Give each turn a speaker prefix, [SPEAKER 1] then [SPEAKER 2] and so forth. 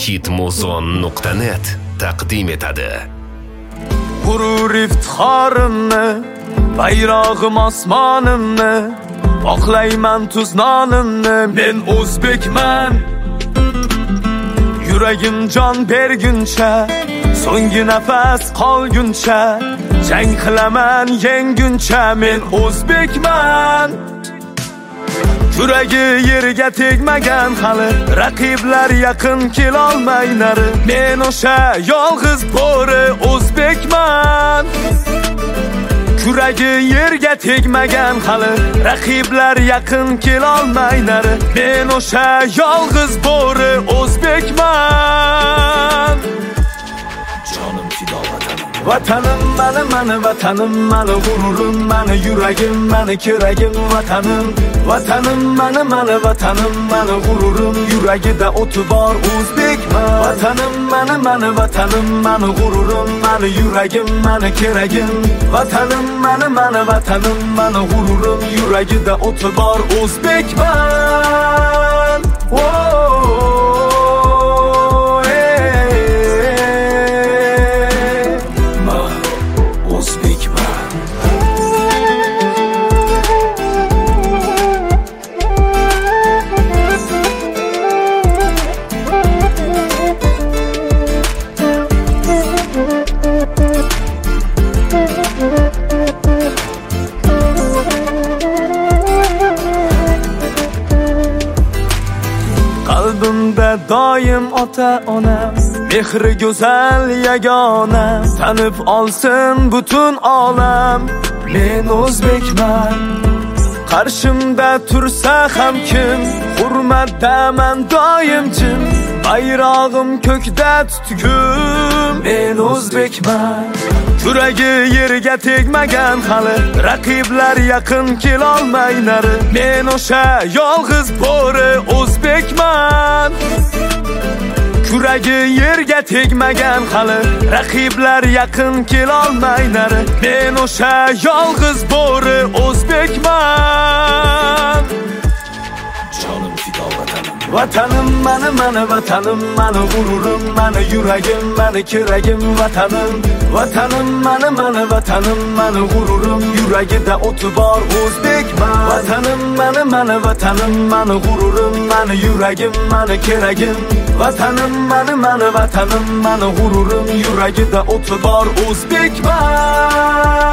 [SPEAKER 1] hitmuzon.net taqdim etadi.
[SPEAKER 2] G'urur iftixorimni, bayrog'im osmonimni, oqlayman tuz nonimni. Men o'zbekman, yuragim jon berguncha, so'nggi nafas qolguncha, jang qilaman yenguncha. Men o'zbekman, yuragi yerga tegmagan hali, raqiblar yaqin kelolmay nari. Men o'sha yolg'iz bo'ri o'zbekman, yuragi yerga tegmagan hali, raqiblar yaqin kelolmay nari. Men o'sha yolg'iz bo'ri o'zbekman. Jonim fido vatanim, mani vatanim, mani g'ururim, mani yuragim, mani keragim vatanim. Vatanim mani vatanim, mani g'ururim, yuragida o'ti bor o'zbekman. Vatanim mani vatanim, mani g'ururim, mani yuragim, mani keragim. Vatanim mani vatanim, mani g'ururim, yuragida o'ti bor o'zbekman. Qalbimda doim ota-onam, mehri go'zal yagona, tanib olsin butun olam. Men o'zbekman, qarshimda tursa ham kim, hurmatdaman doim jim, bayrog'im ko'kda tutgum. Men o'zbekman, yuragi yerga tegmagan hali, raqiblar yaqin kelolmay nari. Men o'sha yolg'iz bo'ri o'zbekman, yuragi yerga tegmagan hali, raqiblar yaqin kelolmay nari. Men o'sha yolg'iz bo'ri o'zbekman. Jonim fido vatanim, mani vatanim, mani g'ururim, mani yuragim, mani keragim vatanim. Vatanim mani vatanim, mani g'ururim, yuragida o'ti bor o'zbekman. Vatanim mani vatanim, mani g'ururim, mani yuragim, mani keragim. Vatanim mani vatanim, mani g'ururim, yuragida o'ti bor o'zbekman.